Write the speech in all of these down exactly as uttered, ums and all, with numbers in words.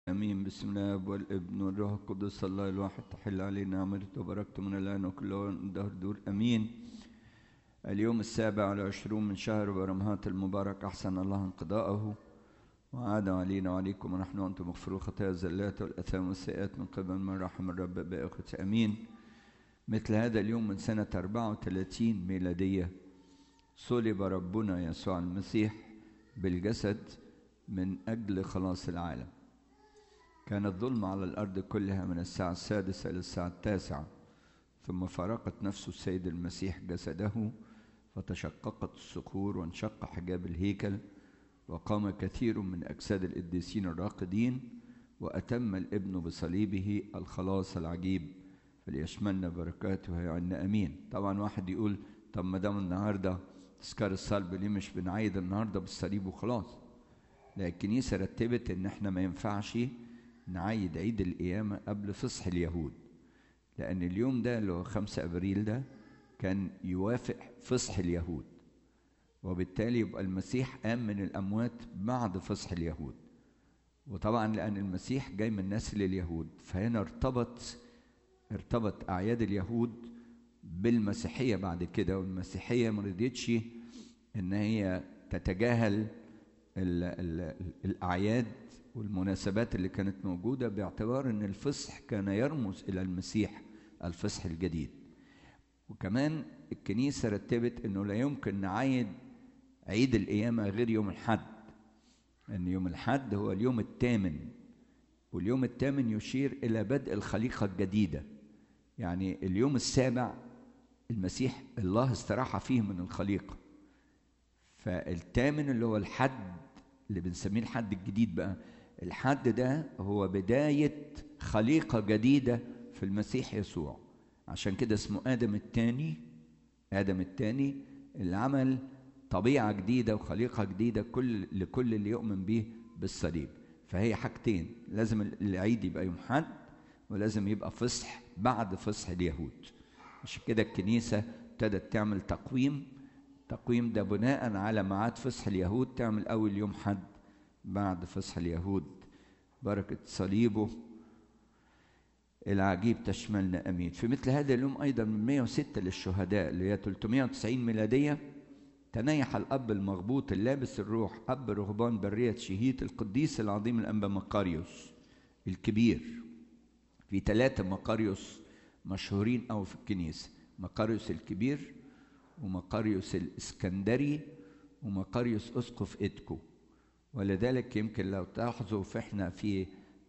امين. بسم الله والابن والروح القدس الله الواحد تحل علينا نعمته وبركته من الان وكل يوم دهر دور امين. اليوم السابع والعشرون من شهر برمهات المبارك، احسن الله انقضاءه وعاد علينا وعليكم ونحن وانتم مغفرون خطايا الزلات والاثام والسيئات من قبل من رحم الرب بإخوة امين. مثل هذا اليوم من سنة أربعة وثلاثين ميلادية صلب ربنا يسوع المسيح بالجسد من أجل خلاص العالم. كان الظلم على الأرض كلها من الساعة السادسة إلى الساعة التاسعة، ثم فارقت نفس السيد المسيح جسده فتشققت الصخور وانشق حجاب الهيكل، وقام كثير من أجساد القديسين الراقدين، وأتم الابن بصليبه الخلاص العجيب، فليشملنا بركاته يعنا أمين. طبعا واحد يقول طب ما دام النهارده تذكار الصلب ليه مش بنعيد النهارده بالصليب وخلاص؟ لا، الكنيسة رتبت إن إحنا ما ينفعش نعيد عيد القيامة قبل فصح اليهود، لأن اليوم ده اللي هو خمسة أبريل ده كان يوافق فصح اليهود، وبالتالي يبقى المسيح قام من الأموات بعد فصح اليهود. وطبعا لأن المسيح جاي من نسل اليهود، فهنا ارتبط ارتبط أعياد اليهود بالمسيحية بعد كده، والمسيحية ما رضيتش إن هي تتجاهل ال ال الأعياد والمناسبات اللي كانت موجودة، باعتبار أن الفصح كان يرمز إلى المسيح الفصح الجديد. وكمان الكنيسة رتبت أنه لا يمكن نعيد عيد القيامة غير يوم الحد، أن يوم الحد هو اليوم الثامن، واليوم الثامن يشير إلى بدء الخليقة الجديدة. يعني اليوم السابع المسيح الله استراح فيه من الخليقة، فالثامن اللي هو الحد اللي بنسميه الحد الجديد بقى، الحد ده هو بداية خليقة جديدة في المسيح يسوع. عشان كده اسمه آدم الثاني، آدم الثاني اللي عمل طبيعة جديدة وخليقة جديدة كل لكل اللي يؤمن به بالصليب. فهي حاجتين، لازم العيد يبقى يوم حد، ولازم يبقى فصح بعد فصح اليهود. عشان كده الكنيسة ابتدت تعمل تقويم التقويم ده بناء على ميعاد فصح اليهود، تعمل أول يوم حد بعد فصح اليهود. بركة صليبه العجيب تشملنا أمين. في مثل هذا اليوم أيضا من مئة وستة للشهداء اللي هي ثلاثمئة وتسعين ميلادية، تنيح الأب المغبوط اللابس الروح أب رهبان برية شهيت القديس العظيم الأنبا مقاريوس الكبير. في ثلاثة مقاريوس مشهورين أو في الكنيسة، مقاريوس الكبير ومقاريوس الإسكندري ومقاريوس أسقف إدكو. ولذلك يمكن لو تلاحظوا فإحنا في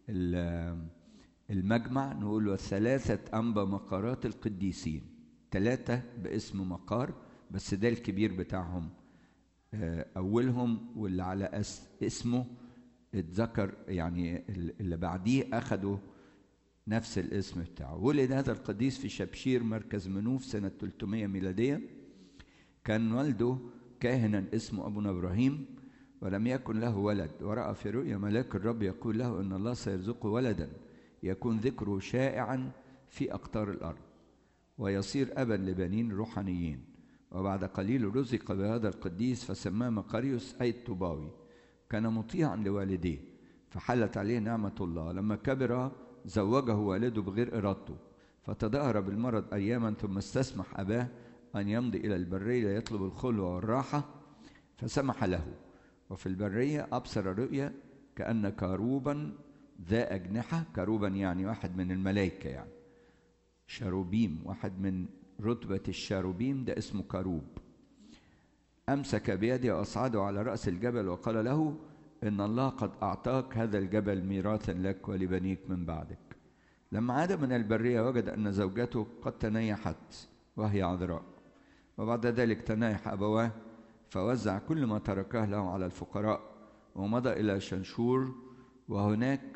المجمع نقول الثلاثة أنبا مقارات القديسين، ثلاثة باسم مقار، بس ده الكبير بتاعهم أولهم، واللي على اسمه اتذكر يعني اللي بعديه أخدوا نفس الاسم بتاعه. ولد هذا القديس في شبشير مركز منوف سنة ثلاثمئة ميلادية. كان والده كاهنا اسمه أبونا إبراهيم، ولم يكن له ولد، ورأى في رؤيا ملاك الرب يقول له إن الله سيرزقه ولدا يكون ذكره شائعا في أقطار الأرض، ويصير أبا لبنين روحانيين. وبعد قليل رزق بهذا القديس فسماه مقاريوس أي الطوباوي. كان مطيعا لوالديه فحلت عليه نعمة الله. لما كبر زوجه والده بغير إرادته، فتظاهر بالمرض أياما، ثم استسمح أباه أن يمضي إلى البرية يطلب الخلوة والراحة، فسمح له. وفي البرية أبصر رؤيا كأن كروبا ذا أجنحة، كروبا يعني واحد من الملائكة، يعني شاروبيم، واحد من رتبة الشاروبيم ده اسمه كروب. أمسك بيده وأصعده على رأس الجبل وقال له إن الله قد أعطاك هذا الجبل ميراثا لك ولبنيك من بعدك. لما عاد من البرية وجد أن زوجته قد تنيحت وهي عذراء، وبعد ذلك تنايح أبواه فوزع كل ما تركه له على الفقراء، ومضى إلى شنشور وهناك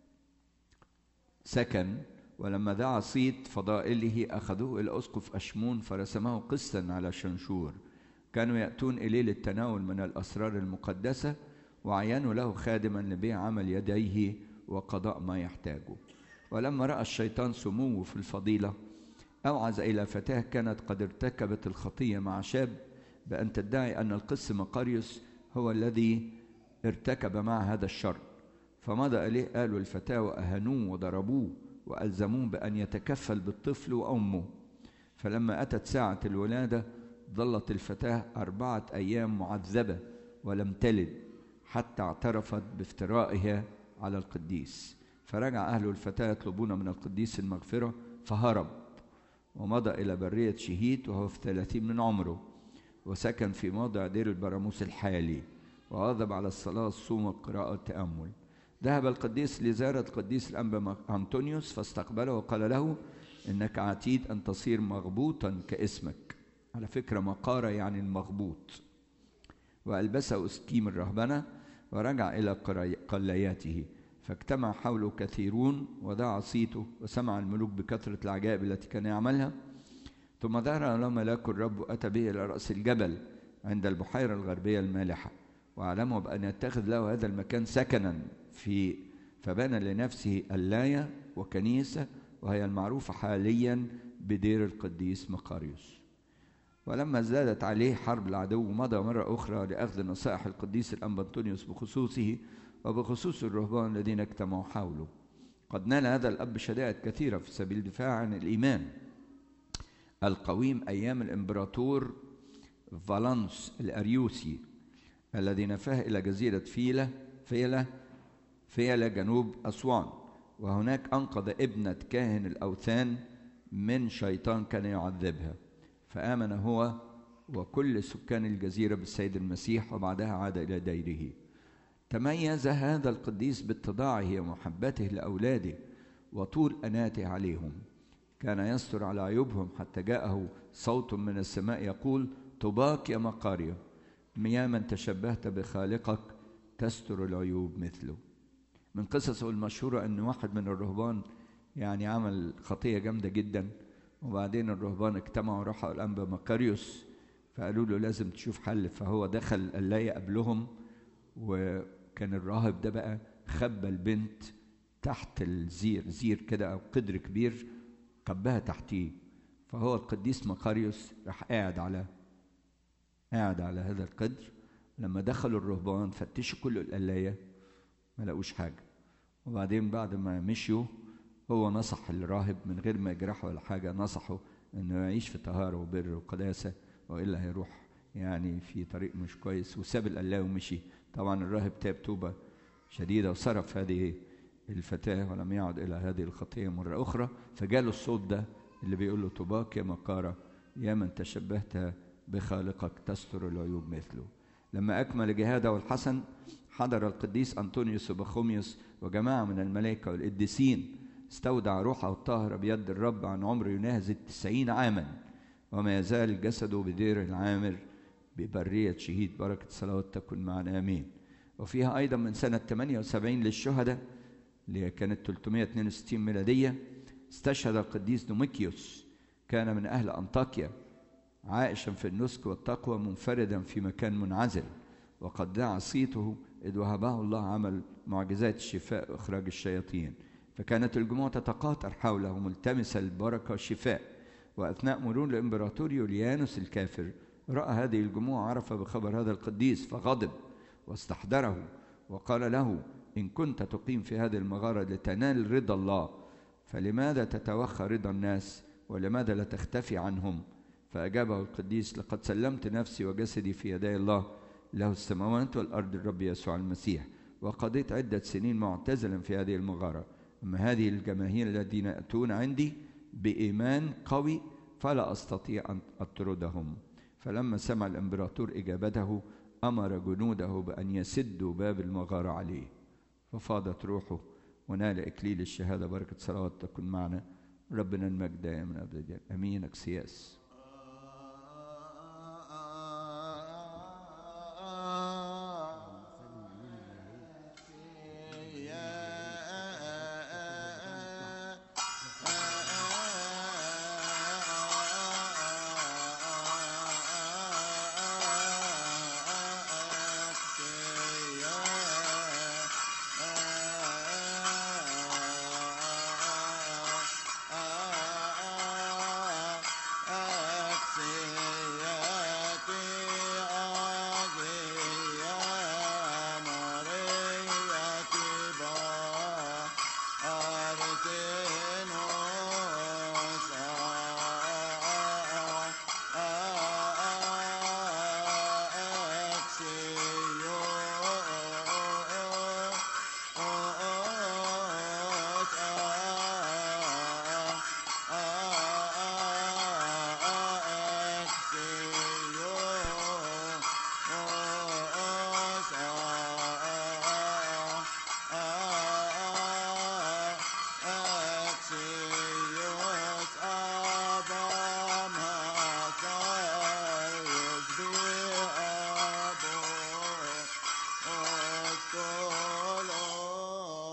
سكن. ولما دعا صيت فضائله أخذوه إلى أسقف أشمون فرسمه قسطا على شنشور. كانوا يأتون إليه للتناول من الأسرار المقدسة، وعينوا له خادما لبيع عمل يديه وقضاء ما يحتاجه. ولما رأى الشيطان سموه في الفضيلة أوعز إلى فتاة كانت قد ارتكبت الخطية مع شاب بأن تدعي أن القس مقاريوس هو الذي ارتكب مع هذا الشر، فمضى إليه قالوا الفتاة وأهنوه وضربوه وألزموه بأن يتكفل بالطفل وأمه. فلما أتت ساعة الولادة ظلت الفتاة أربعة أيام معذبة ولم تلد حتى اعترفت بافترائها على القديس. فرجع أهل الفتاة يطلبون من القديس المغفرة فهرب ومضى إلى برية شهيت وهو في ثلاثين من عمره، وسكن في موضع دير البراموس الحالي، وواظب على الصلاة الصوم والقراءة والتأمل. ذهب القديس لزيارة القديس الأنبا أنطونيوس فاستقبله وقال له إنك عتيد أن تصير مغبوطا كاسمك. على فكرة مقارة يعني المغبوط. وألبسه أسكيم الرهبنة ورجع إلى قلياته، فاجتمع حوله كثيرون ودعا صيته، وسمع الملوك بكثرة العجائب التي كان يعملها. ثم ظهر له ملاك الرب وأتى به إلى رأس الجبل عند البحيرة الغربية المالحة، وأعلمه بأن يتخذ له هذا المكان سكنا في فبنى لنفسه اللاية وكنيسة، وهي المعروفة حاليا بدير القديس مقاريوس. ولما ازدادت عليه حرب العدو مضى مرة أخرى لأخذ نصائح القديس الأنبا أنطونيوس بخصوصه وبخصوص الرهبان الذين اجتمعوا حوله. قد نال هذا الأب شدائد كثيرة في سبيل الدفاع عن الإيمان القويم أيام الإمبراطور فالنس الأريوسي الذي نفاه إلى جزيرة فيلة فيلة فيلة جنوب أسوان، وهناك أنقذ ابنة كاهن الأوثان من شيطان كان يعذبها، فآمن هو وكل سكان الجزيرة بالسيد المسيح، وبعدها عاد إلى ديره. تميز هذا القديس باتضاعه ومحبته لأولاده وطول أناته عليهم. كان يستر على عيوبهم حتى جاءه صوت من السماء يقول طوباك يا مقاريا، يا من تشبهت بخالقك تستر العيوب مثله. من قصصه المشهورة أن واحد من الرهبان يعني عمل خطية جامدة جدا، وبعدين الرهبان اجتمعوا راحوا الأنبا مقاريوس فقالوا له لازم تشوف حل. فهو دخل اللاية قبلهم، وكان الراهب ده بقى خبى البنت تحت الزير، زير كده أو قدر كبير خباها تحتيه. فهو القديس مقاريوس راح قاعد على قاعد على هذا القدر. لما دخلوا الرهبان فتشوا كل القلاية ما لقوش حاجة، وبعدين بعد ما مشيوا هو نصح الراهب من غير ما يجرحه ولا حاجة، نصحه انه يعيش في طهارة وبر وقداسة والا هيروح يعني في طريق مش كويس، وساب القلاية ومشي. طبعا الراهب تاب توبة شديدة وصرف هذه الفتاة ولم يعد إلى هذه الخطية مرة أخرى. فجاله الصوت ده اللي بيقول له طوباك يا مقارة، يا من تشبهت بخالقك تستر العيوب مثله. لما أكمل جهاده الحسن حضر القديس أنطونيوس وبخوميوس وجماعة من الملائكة والقديسين، استودع روحه الطاهرة بيد الرب عن عمر يناهز التسعين عاما، وما يزال جسده بدير العامر ببرية شهيد. بركة صلوات تكن معنا آمين. وفيها أيضا من سنة ثمانية وسبعين للشهداء اللي كانت ثلاثمائة واثنين وستين ميلادية استشهد القديس دوميكيوس، كان من أهل أنطاكيا عائشا في النسك والتقوى منفردا في مكان منعزل، وقد دعا صيته إذ وهبه الله عمل معجزات الشفاء وإخراج الشياطين. فكانت الجموع تتقاطر حوله ملتمسة البركة والشفاء. وأثناء مرور الإمبراطور يوليانوس الكافر رأى هذه الجموع، عرف بخبر هذا القديس فغضب واستحضره وقال له إن كنت تقيم في هذه المغارة لتنال رضا الله فلماذا تتوخى رضا الناس ولماذا لا تختفي عنهم؟ فأجابه القديس لقد سلمت نفسي وجسدي في يدي الله له السماوات والأرض الرب يسوع المسيح، وقضيت عدة سنين معتزلا في هذه المغارة. أما هذه الجماهير الذين يأتون عندي بإيمان قوي فلا أستطيع أن أطردهم. فلما سمع الإمبراطور إجابته أمر جنوده بأن يسدوا باب المغارة عليه، ففاضت روحه ونال إكليل الشهادة. بركة صلوات تكن معنا. ربنا المجد دائما أبدا. أمين. أكسياس.